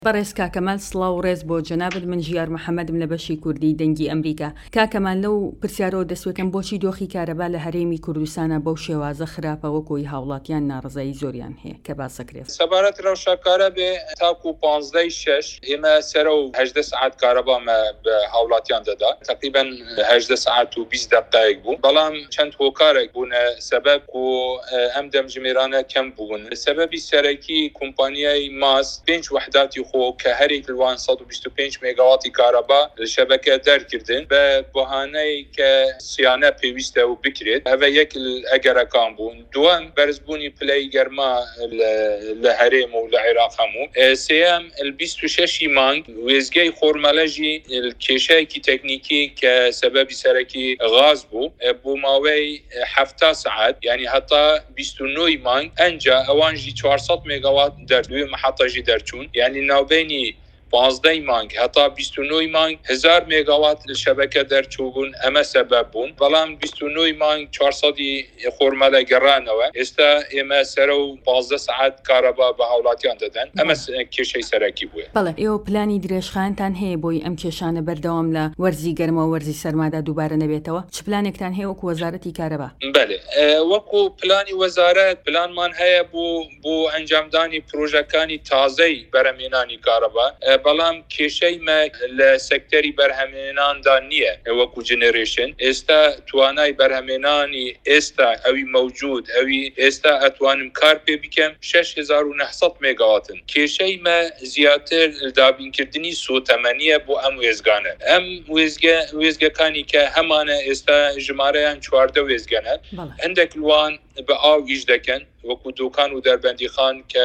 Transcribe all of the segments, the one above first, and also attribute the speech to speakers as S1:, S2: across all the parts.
S1: بەڕێز کاکەمال سڵاو و ڕێز بۆ جەنابەت من ژیار محەممەدم لە بەشی کوردی دەنگی ئەمریکا. کاکەمان لەو پرسیارەوە دەسوەکەم بۆچی دۆخی کارەبا لە هەرێمی کوردستانە بەو شێوازە خراپە وەکۆی هاوڵاتیان ناڕزایی زۆریان هەیە کە باسەکرێت.
S2: سەبارەت ڕەوشەکارە بێ تاکو 15/6 ئێمە سەرە و 18 ساعت کارەبامە بە هاوڵاتیان دەدا تقریبا 18 ساعت و 20 دقایق بوو، بەڵام چەند هۆکارێک بوونە سەبەب و ئەم دەمجمێرانە کەم بوون. سەبەبی سەرەکی کۆمپانیای ماس 5 وحداتی کە هەرێک لەوان 125 مێگاواتی کارەبا لە شەبەکە دەرکردن بە بەهانەی کە سیانە پێویستە و بکرێت. ئەوە یەک ئەگەرەکان بوون. دووەم بەرزبوونی پلەی گەرما لە هەرێم و لە عێراق هەموو. سێەم 26 مانگ وێزگەی خۆرمەلەژی کێشەیەکی تەکنیکی کە سەبەبی سەرەکی غاز بوو بۆ ماوەی 7 ساعت، یعنی هەتا 29 مانگ ئەنجا ئەوانژی 400 مێگاوات دەردوی محەتەژی دەرچوون، یعنی ناوبینی 15 مانگ هەتا 29 مانگ 1000 مێگاوات لە شەبەکە دەرچوون. ئەمە سەبەب بوون، بەڵام 29 مانگ 400 خۆرمەلە گەڕانەوە. ئێستا ئێمە سەرە و 15 ساعت کارەبا بە هاوڵاتیان دەدەن. ئەمە کێشەی سەرەکی بووە.
S1: بەڵێ ئێوە پلانی درێژخانتان هەیە بۆی ئەم کێشانە بەردەوام لە وەرزی گەرمە و وەرزی سەرمادا دووبارە نەبێتەوە؟ چ پلانێکتان هەیە وەکو وەزارەتی کارەبا؟
S2: بەڵێ وەکو پلانی وەزارەت پلانمان هەیە بۆ ئەنجامدانی پرۆژەکانی تازەی بەرهەمهێنانی کارەبا، بەڵام کێشەی لە سەکتەری بەرهەمهێناندا نییە. وەکو جنێریشن ئێستا توانای بەرهەمهێنانی ئێستا ئەوی مەوجود ئەوی ئێستا ئەتوانم کار پێ بکەم 6900 مێگاواتن. کێشەی زیاتر دابینکردنی سوتەمەنیە بۆ ئەم وێزگانە. ئەم وێزگەکانی کە هەمانە ئێستا ژمارەیان 14 وێزگەنە، هەندێک لوان بە ئاو ئیش دەکەن وەکو دوکان و دەربەندی خان کە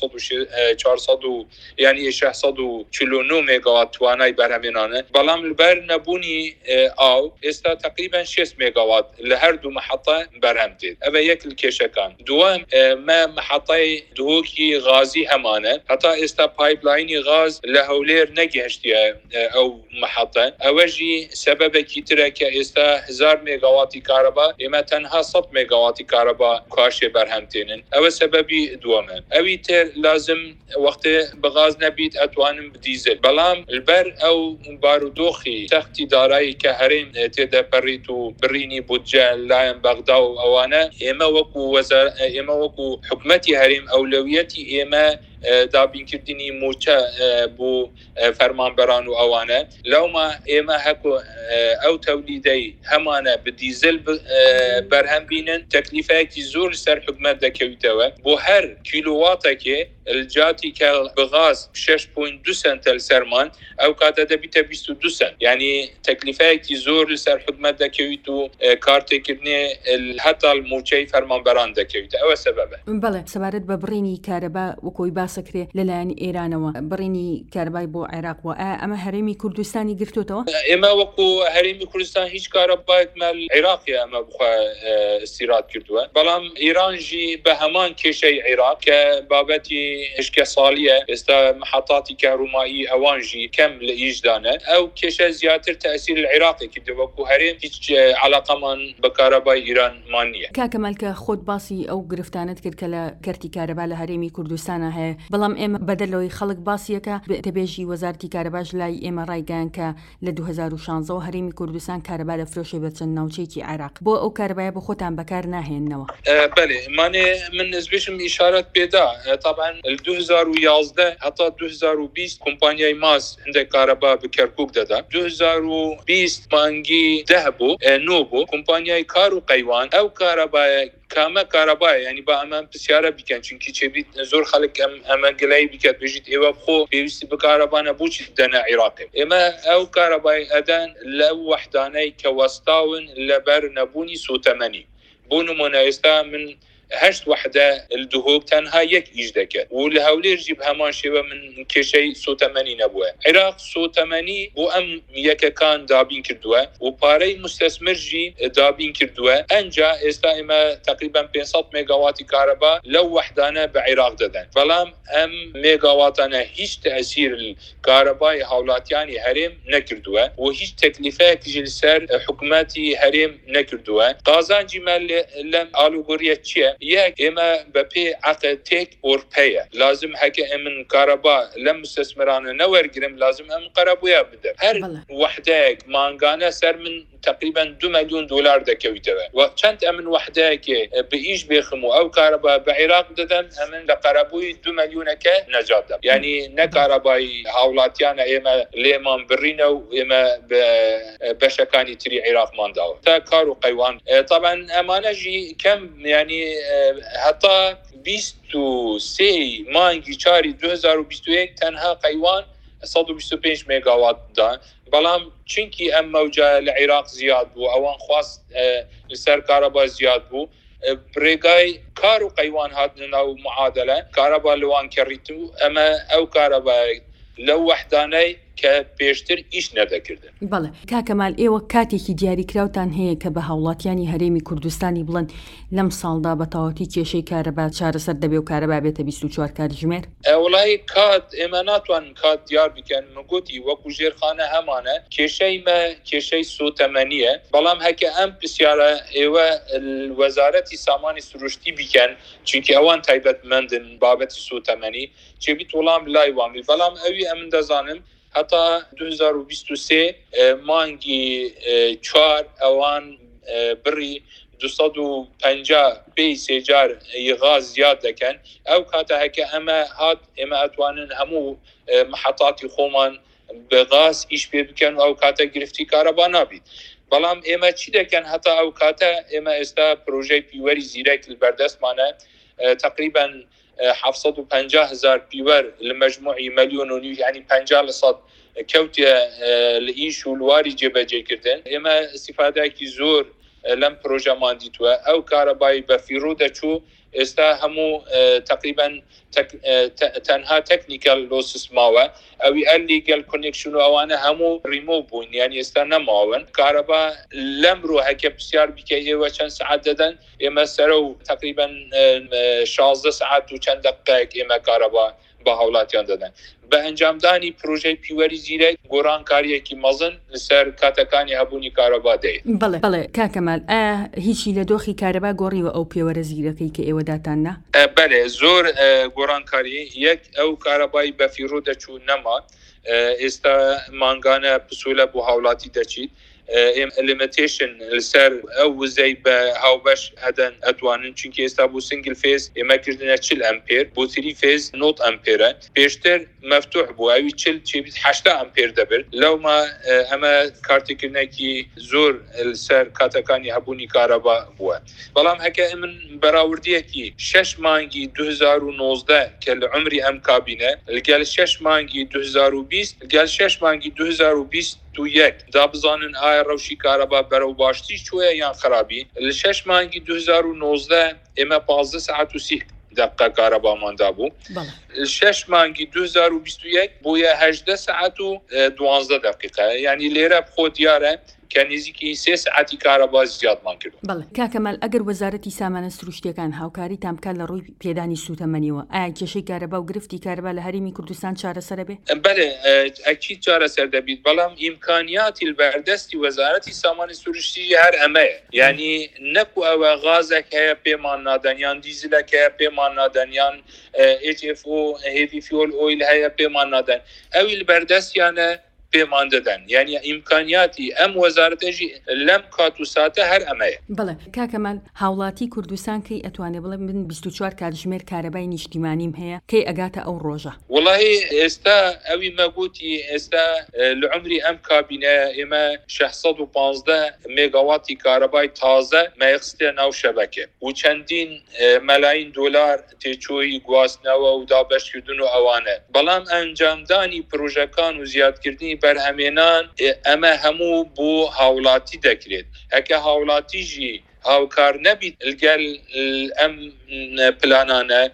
S2: 400 یعنی 649 مێگاوات توانای بەرهەمهێنانە، بەڵام لەبەر نەبوونی ئاو ئێستا تقریبا 6 مێگاوات لە هەردوو محەتە بەرهەم دێت. ئەوە یەک کێشەکان. دووەم محەتەی دهۆکی غازی هەمانە، هەتا ئێستا پایپلاینی غاز لە هەولێر نەگەهشتیە ئەو محەتە. ئەوەژی سەبەبێکی ترە کە ئێستا 1000 مێگاواتی کارەبا ئێمە تەنها 100 مێگاواتی کارەبا کاشێ بەرهەمتێنن. ئەوە سەبەبی دووەمە. ئەوی تر لازم وەختێ بەغاز نەبیت ئەتوانم بدیزل، بەڵام لەبەر ئەو بارودۆخی سەختی دارایی کە هەرێم تێدە پەڕیت و بڕینی بودجە لایەن بەغدا و ئەوانە، ئێمە وەکو حکومەتی هەرێم ئەولەویەتی ئێمە دابینکردنی موچە بۆ فەرمانبەران و ئەوانە لەوما ئێمە هەکو ئەو تەولیدەی هەمانە بدیزل بەرهەم بینن. تەکلیفایەکی زۆر سەر حکومەت دەکەویتەوە بۆ هەر کیلوواتێکێ الجاتی کە بغاز 6.2 سنت سەرمان ئەو کاتە دەبیتە 22 سنت، یعنی تەکلیفایەکی زۆر لەسەر حکومەت دەکەویت و کارتێکردنێ هەتا موچەی فەرمانبەران دەکەویتە. ئەوە سەبەبە.
S1: بەڵێ سەبارەت بە بڕینی کارەبا وەکۆی باسەکرێ لەلایەن ئێرانەوە بڕینی کارەبای بۆ عێراق و ئەمە هەرێمی کوردستانی گرتوتەوە؟
S2: ئێمە وەکو هەرێمی کوردستان هیچ کارەبایەک مەل عێراقی ئەمە بخوا استیراد کردووە، بەڵام ئێرانژی بە هەمان کێشەی عێراق کە بابەتی هشکە ساڵیە ئێستا محەتاتی کەهرومایی ئەوانژی کەم لە ئیشدانە. ئەو کێشە زیاتر تەئسیر العێراقی کردو، وەکو هەرێم هیچ عەلاقەمان بە کارەبای ئیرانمان نییە.
S1: کاکەمال کە خۆت باسی ئەو گرفتانت کرد کە لە کەرتی کارەبا لە هەرێمی کوردستانە هەیە، بەڵام ئێمە بەدەلەوەی خەڵک باسیەکە دەبێژی وەزارەتی کارەباش لای ئێمە ڕایگەیان کە لە 2016 هەرێمی کوردستان کارەبا دەفرۆشێ بە چەند ناوچەیەکی عێراق. بۆ ئەو کارەبایە بە خۆتان بەکار ناهێننەوە؟
S2: بەێ من نزبێشم ئیشارەت پێدا. طبعا 2011 هەتا 2020 کۆمپانیای ماس هەندێک کارەبا بە کەرکوک دەدا. 2020 مانگی 10 بوو 9 بوو کۆمپانیای کار و قەیوان ئەو کارەبایە کامە کارەبایە، ینی با ئەمان پرسیارە بکەن چونکی چێبیت زۆر خەڵک ئەمە گلەی بکات بێژیت ئێوە بخۆ پێویستی بە کارەبانە بۆچی دەنە عێراقی. ئێمە ئەو کارەبای ئەدەن لەو وەحدانەی کە وەستاون لەبەر نەبوونی سوتەمەنی. بۆ نمونە ئێستا من 8 وحدە دهۆک تەنها یەک ئیش دەکات و لە هەولێرژی بە هەمان شێوە من کێشەی سوتەمەنی نەبووە. عێراق سوتەمەنی بۆ ئەم یەکەکان دابین کردووە و پارەی مستەسمرژی دابین کردووە. ئەنجا ئێستا ئێمە تقریبا 500 مێگاواتی کارەبا لەو وەحدانە بە عێراق دەدەن، بەڵام ئەم مێگاواتانە هیچ تەئسیر کارەبای هاوڵاتیانی هەرێم نەکردووە و هیچ تەکلیفایەکی لەسەر حکومەتی هەرێم نەکردووە. قازانجی لەم ئالوگۆریە چییە؟ يك إما ببي عقد تيك اور باي لازم هكا من كهرباء لم مستثمران نور جرم لازم أم قربويا بدر هر وحدك مانغانا سر من تقريبا 2 مليون دولار دكويتوا وكانت امن وحده كي بايش بيخمو او كهرباء بعراق ددن امن لقربوي 2 مليون كنجاده يعني نكهرباء هاولاتيانا اما ليمان برينا واما بشكاني تري عراق مانداو تا كارو قيوان طبعا امانه جي كم يعني حتى 23 مانجي شاري 2021 تنها قيوان 125 ميجاوات دا بلام چونکی ام موجه لعراق زیاد بو اوان خواست لسر كهرباء زیاد بو بريغاي كارو قيوان هاتنا معادله كهرباء لوان كريتو اما او كهرباء لو وحداني كبيشتر إيش ندكرده.
S1: بله كاكمال إيوه كاتي كي دياري كراوتان هي كبهولات يعني هريمي كردستاني بلن لم صالدا بطاوتي كيشي كهرباء شار سردبي وكهرباء بيتا 24 كارجمير.
S2: والله كاد إماناتوان كاد ديار بكن مقوتي وكو جيرخانة همانة كيشي سو 8 بلام هكا ام بسيارة إيوه الوزارة سامان سروشتي بكن چونك اوان تايبت مندن بابت سو 8 چبيت ولام لاي وامل بلام اوي امن دزانم حتی 2023 مانگی 4 اوان بری 250 بی سیجار غاز زیاد دکن او کاتا هکه اما اتوانن همو محطات خومان بغاز ایش بکن او کاتا گرفتی کاربا نابید بلام اما چی دکن حتی او کاتا اما استا پروژه پیوری زیرک البردست مانه تقریبا 750,000 بيور لمجموعي مليون ونيو يعني 50% كوتي لإيش والواري جبجي كردن إما استفادة كي زور لم بروجا مانديتوا أو كهربائي بفيرودة شو استا همو تقريبا تنها تكنيكال لوسس ماوا او الليجال كونكشن وانا همو ريموفون يعني استا نماون كهرباء لمرو هكا بسيار بكيه وچن ساعت ددن اما سرو تقريبا 16 ساعت و چند دقيقه اما كهرباء باهولاتيان ددن به انجام دانی پروژه پیوری زیره گوران کاریه کی مازن لسر کاتکانی هبونی کاربا ده
S1: بله کاکمال هیچی لدوخی کاربا گوری و او پیوری زیره کی ایو داتان نه
S2: بله زور گوران کاری یک او کاربای بفیرو دچو نما استا مانگانه پسوله بو هاولاتی دچید limitation لسر او زي بهاوبش هدن اتوانن چونكي استا بو سنجل فيز اما كردنا 40 امبير بو 3 فيز نوت امبير بيشتر مفتوح بو اوي 8 امبير دبر لو ما اما كارتكرنا كي زور لسر كاتاكاني هبوني كهرباء بو بلام هكا من براورديه كي 6 مانجي 2019 كل عمري ام كابينه القال 6 مانجي 2020 القال 6 مانجي 2020 تو یک دابزانن آیا روشی کاربا برو باشتی چوه یا خرابی لشش مانگی 2019 اما 15 ساعت و 30 دقیقه کاربا مانده بو لشش مانگی 2021 بویا 18 ساعت و 12 دقیقه یعنی لیره بخود یاره كنيزيكي 3 ساعات كهرباء زياد ما كردو
S1: بله كاكمال اگر وزارتي سامان سروشتيكان هاوكاري تامكان لروي بيداني سو 8 كشي كهرباء وغرفتي كهرباء لهريمي كردستان چاره سر به
S2: بله اكيد چاره سر دبيت بلام امكانيات البردستي وزارتي سامان سروشتي هر امه يعني نكو او غازك هي بمان نادنيان ديزلك هي بمان نادنيان اتش اف او هيفي فيول اويل هي بمان نادن او البردست يعني بمان ددن يعني امكانياتي ام وزارتي لم كاتو ساته هر امه
S1: بله كاكمال هاولاتي كردستان كي اتواني بلا من 24 كارجمير كهرباء اجتماعي هي كي اغاتا او روجا
S2: والله استا اوي ما قوتي استا لعمري ام كابينه اما 615 ميجاوات كهرباء تازه ما يخصته ناو شبكه وچندين ملايين دولار تشوي غواسنا و دابش كردنو اوانه بلام انجام داني بروجكان وزياد كردني برهمینان اما همو بو هاولاتی دکرید هکه هاولاتی جی هاوکار نبید الگل ام پلانانه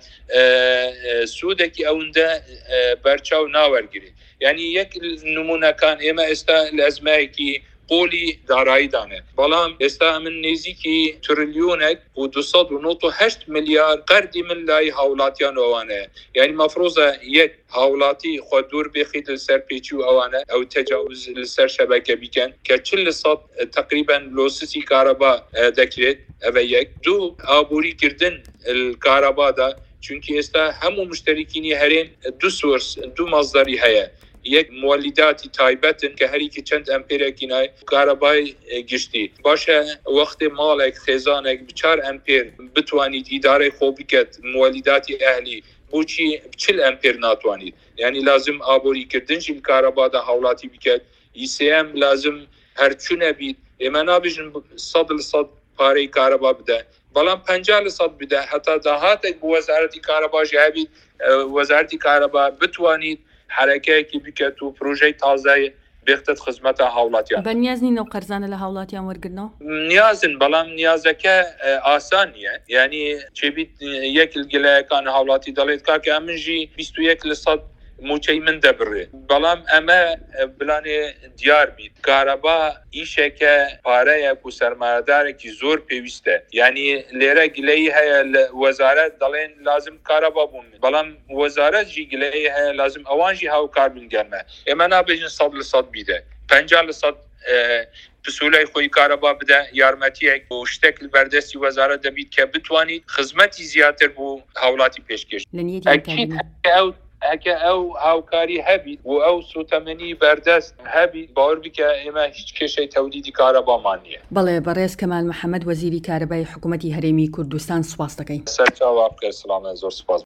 S2: سودکی اونده برچاو ناورگرید یعنی یک نمونه کان اما استا الازمه کی قۆلی داراییدانە بەڵام ئێستا من نێزیکی تریلیۆنێک و 298 ملیار قەردی من لای هاوڵاتیان ئەوانەیە یعنی مەفرۆزە یەک هاوڵاتی خۆ دوور بێخیت لەسەر پێچی و ئەوانە ئەو تەجاوز لەسەر شەبەکە بیکەن کە 40% تقریبا لۆسسی کارەبا دەکرێت ئەوە یەک دوو ئابووریکردن کارەبادا چونکی ئێستا هەموو مشتەریکینی هەرێم دوو سۆرس دوو مەزدەری هەیە یەک مۆلیداتی تایبەتن کە هەریکی چەند ئەمپێرێکی نای کارەبای گشتی باشە وەختی ماڵێک خێزانێک 4 ئەمپێر بتوانیت ئیدارەی خۆ بکەت مۆلیداتی ئەهلی بۆچی 40 ئەمپێر ناتوانیت یعنی لازم ئابووریکردنشی کارەبادا هاوڵاتی بکەت ئیسم لازم هەرچوونە بیت ئێمە نابژن 100% پارەی کارەبا بدە بەڵام 50% بدە هەتا داهاتێک بۆ وەزارەتی کارەباش هەبیت وەزارەتی کارەبا بتوانیت حرەکەیەکی بکەت و پرۆژەی تازای بێختت خزمەتە هاوڵاتیان
S1: بەنیاز نینەوە قەرزانە لە هاوڵاتیان وەرگرنەوە
S2: نیازن بەڵام نیازەکە ئاسان نییە یعنی چێبیت یەک گلایەکان هاوڵاتی دەڵێت کاکە منژی 21% موچەی من دەبڕێ بەڵام ئەمە بلانێ دیار بیت کارەبا ئیشێکە پارەیەک و سەرمایەدارێکی زۆر پێویستە یعنی لێرە گلەی هەیە لە وەزارەت دەڵێن لازم کارەبا بوون بەڵام وەزارەتجی گلەی هەیە لازم ئەوانژی هاوکار بنگەنمە ئێمە نابێژن 100% بیدە 50% پسولای خۆی کارەبا بدە یارمەتیەک و شتێک بەردەستی وەزارەت دەبیت کە بتوانیت خزمەتی زیاتر بۆ هاوڵاتی پێشکەش ئەکە ئەو هاوکاری هەبیت و ئەو سوتەمەنی بەردەست هەبیت باوەڕ بکە ئێمە هیچ کێشەی تەودیدی کارەبامان نییە
S1: بەڵێ بەڕێز کەمال محەممەد وەزیری کارەبای حکوومەتی هەرێمی کوردستان سوپاس دەکەین
S2: سەرچاوا بکە سلامە زۆر سپاس